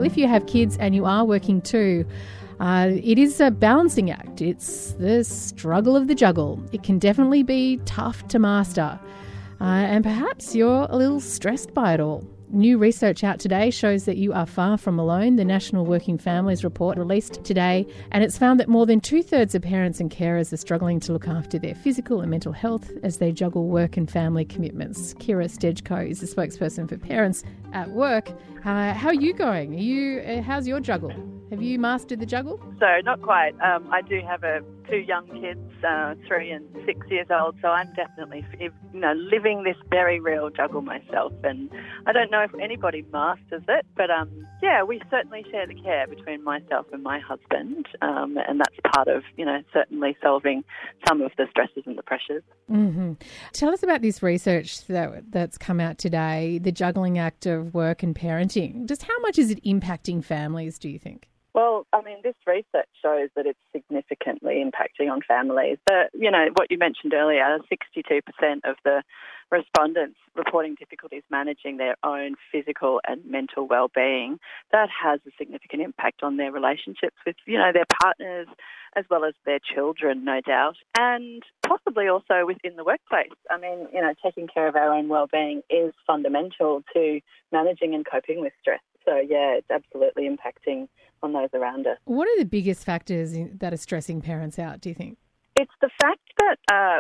if you have kids and you are working too, it is a balancing act. It's the struggle of the juggle. It can definitely be tough to master. And perhaps you're a little stressed by it all. New research out today shows that you are far from alone. The National Working Families Report released today, and it's found that more than 2/3 of parents and carers are struggling to look after their physical and mental health as they juggle work and family commitments. Kira Stejko is the spokesperson for Parents at Work. How are you going? How's your juggle? Have you mastered the juggle? So not quite. I do have two young kids, 3 and 6 years old, so I'm definitely living this very real juggle myself, and I don't know if anybody masters it, but we certainly share the care between myself and my husband, and that's part of certainly solving some of the stresses and the pressures. Mm-hmm. Tell us about this research that's come out today, the juggling act of work and parenting. Just how much is it impacting families, do you think? Well, I mean, this research shows that it's significantly impacting on families. What you mentioned earlier, 62% of the respondents reporting difficulties managing their own physical and mental well-being. That has a significant impact on their relationships with, their partners as well as their children, no doubt, and possibly also within the workplace. I mean, taking care of our own well-being is fundamental to managing and coping with stress. So, it's absolutely impacting on those around us. What are the biggest factors that are stressing parents out, do you think? It's the fact that,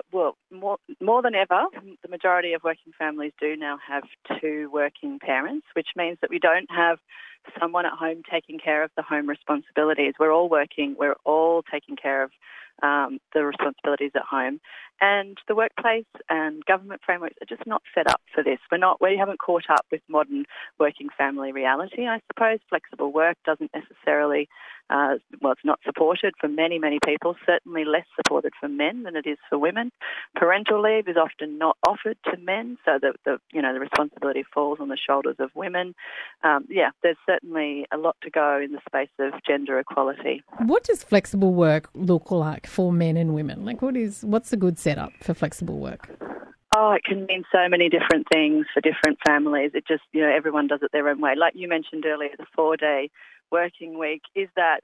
more than ever, the majority of working families do now have 2 working parents, which means that we don't have someone at home taking care of the home responsibilities. We're all working, we're all taking care of the responsibilities at home. And the workplace and government frameworks are just not set up for this. We haven't caught up with modern working family reality, I suppose. Flexible work doesn't necessarily, it's not supported for many, many people, certainly less supported for men than it is for women. Parental leave is often not offered to men, so the responsibility falls on the shoulders of women. There's certainly a lot to go in the space of gender equality. What does flexible work look like for men and women? Like, what's a good setup for flexible work? Oh, it can mean so many different things for different families. It just, everyone does it their own way. Like you mentioned earlier, the 4-day working week, is that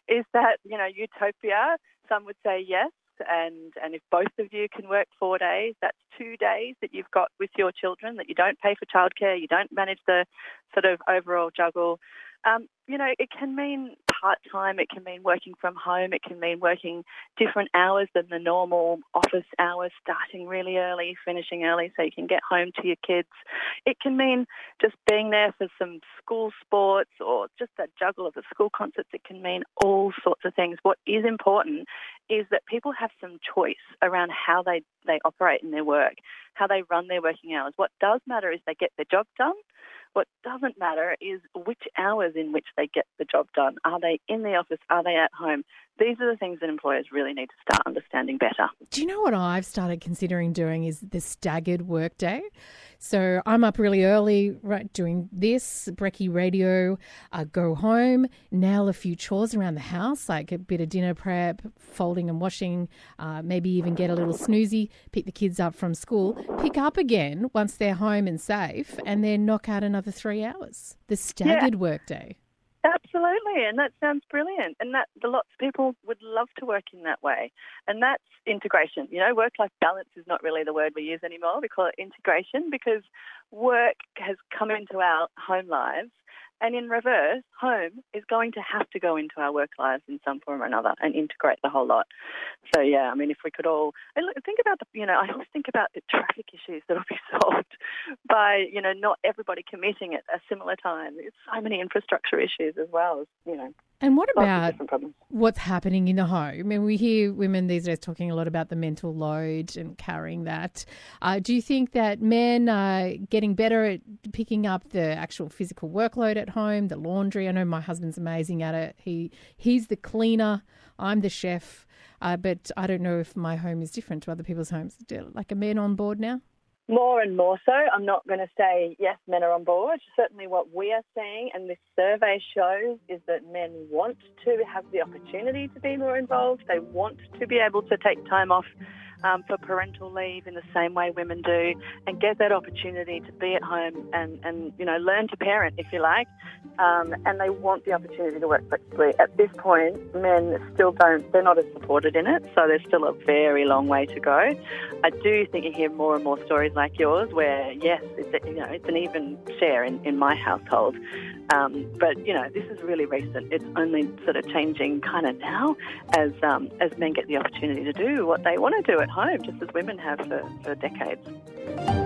utopia? Some would say yes. And if both of you can work 4 days, that's 2 days that you've got with your children that you don't pay for childcare, you don't manage the sort of overall juggle. It can mean part-time, it can mean working from home, it can mean working different hours than the normal office hours, starting really early, finishing early so you can get home to your kids. It can mean just being there for some school sports or just a juggle of the school concerts. It can mean all sorts of things. What is important is that people have some choice around how they operate in their work, how they run their working hours. What does matter is they get their job done. What doesn't matter is which hours in which they get the job done. Are they in the office? Are they at home? These are the things that employers really need to start understanding better. Do you know what I've started considering doing is the staggered workday? So I'm up really early, right, doing this, brekkie radio, go home, nail a few chores around the house, like a bit of dinner prep, folding and washing, maybe even get a little snoozy, pick the kids up from school, pick up again once they're home and safe, and then knock out another 3 hours. The staggered workday. Absolutely, and that sounds brilliant. And that lots of people would love to work in that way. And that's integration. Work-life balance is not really the word we use anymore. We call it integration because work has come into our home lives. And in reverse, home is going to have to go into our work lives in some form or another and integrate the whole lot. So, if we could all think about I always think about the traffic issues that will be solved by, not everybody commuting at a similar time. There's so many infrastructure issues as well as, And what about what's happening in the home? I mean, we hear women these days talking a lot about the mental load and carrying that. Do you think that men are getting better at picking up the actual physical workload at home, the laundry? I know my husband's amazing at it. He's the cleaner, I'm the chef, but I don't know if my home is different to other people's homes. Like, are men on board now? More and more so. I'm not going to say, yes, men are on board. Certainly what we are seeing, and this survey shows, is that men want to have the opportunity to be more involved. They want to be able to take time off for parental leave in the same way women do, and get that opportunity to be at home and learn to parent, if you like. And they want the opportunity to work flexibly. At this point, men still they're not as supported in it, so there's still a very long way to go. I do think you hear more and more stories like yours where, yes, it's an even share in my household. But this is really recent. It's only sort of changing kind of now as men get the opportunity to do what they want to do at home, just as women have for decades.